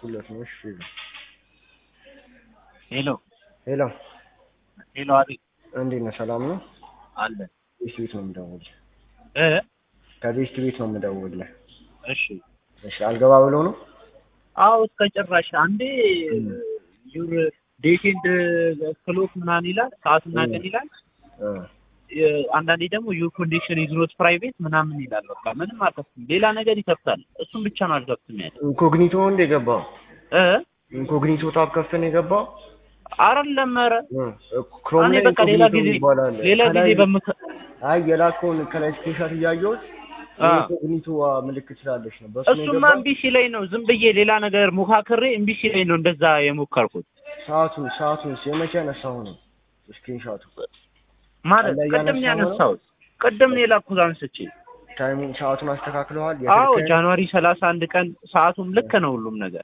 እየደወልኩለት ነው። እሺ ሄሎ ሄሎ ሄሎ አቤት እንዴት ነህ? ሰላም ነው አለ ቤት ቤት ነው የምደውልልህ። እ ከቤት ቤት ነው የምደውልልህ። እሺ እሺ አልገባ ብሎ ነው? አዎ እስከ ጭራሽ አንዴ ዩር ዴት ኤንድ ክሎክ ምናምን ይላል፣ ሰዓትና ቀን ይላል። አንዳንዴ ደግሞ ዩር ኮንዲሽን ኢዝ ኖት ፕራይቬት ምናምን ይላል። በቃ ምንም አልከፍትም፣ ሌላ ነገር ይከፍታል። እሱን ብቻ ነው አልከፍትም ያለ። ኢንኮግኒቶ እንደ የገባው እ ኢንኮግኒቶ ታብ ከፍተህ ነው የገባው? አይደለም ኧረ ክሮም እኔ ላይ በቃ ሌላ ጊዜ አይ የላከውን ከላይ ስክሪንሾት እያየሁት ኢንኮግኒቶ ምልክት ስላለች ነው። በሱ ነው እሱማ እምቢ ሲለኝ ነው ዝም ብዬ ሌላ ነገር ሞካክሬ እምቢ ሲለኝ ነው እንደዛ የሞከርኩት። ሰዓቱን የመቼ ያነሳው ነው ስክሪንሾቱ? ማለት ቅድም ያነሳሁት ቅድም ነው የላኩት አንስቼ። ታይሙን ሰዓቱን አስተካክለዋል? አዎ ጃንዋሪ 31 ቀን ሰዓቱም ልክ ነው ሁሉም ነገር።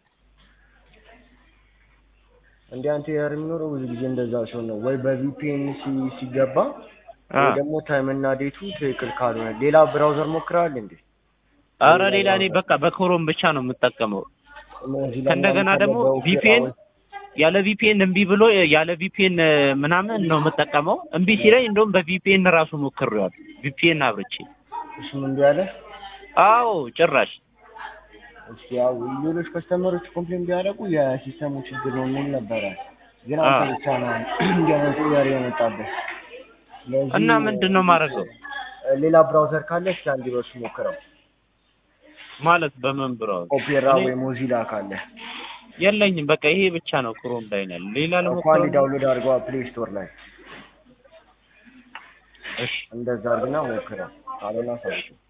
እንዴ አንተ የሚኖረው ብዙ ጊዜ እንደዛ ሲሆን ነው ወይ በቪፒኤን ሲገባ ወይ ደግሞ ታይም እና ዴቱ ትክክል ካልሆነ ሌላ ብራውዘር ሞክራል እንዴ? አረ ሌላ እኔ በቃ በክሮም ብቻ ነው የምጠቀመው። እንደገና ደግሞ ቪፒኤን ያለ ቪፒኤን እምቢ ብሎ ያለ ቪፒኤን ምናምን ነው የምጠቀመው። እምቢ ሲለኝ እንደውም በቪፒኤን ራሱ ሞክሬዋለሁ። ቪፒኤን አብርቼ እሱም እምቢ አለ። አዎ ጭራሽ እስኪ ያው ሌሎች ከስተመሮች ኮምፕሌን ቢያደርጉ የሲስተሙ ችግር ነው ምን ነበረ፣ ግን አንተ ብቻ ነው እንዲያመጡ ያሪ የመጣበት። እና ምንድነው ማድረገው? ሌላ ብራውዘር ካለ እስኪ አንዴ በሱ ሞክረው። ማለት በምን ብራውዘር? ኦፔራ ወይ ሞዚላ ካለ? የለኝም በቃ ይሄ ብቻ ነው ክሮም ላይ ነው። ሌላ ለሞክረው እንኳን ዳውንሎድ አድርገው ፕሌይ ስቶር ላይ። እሺ እንደዛ አድርግና ሞክረው። አለና ሰው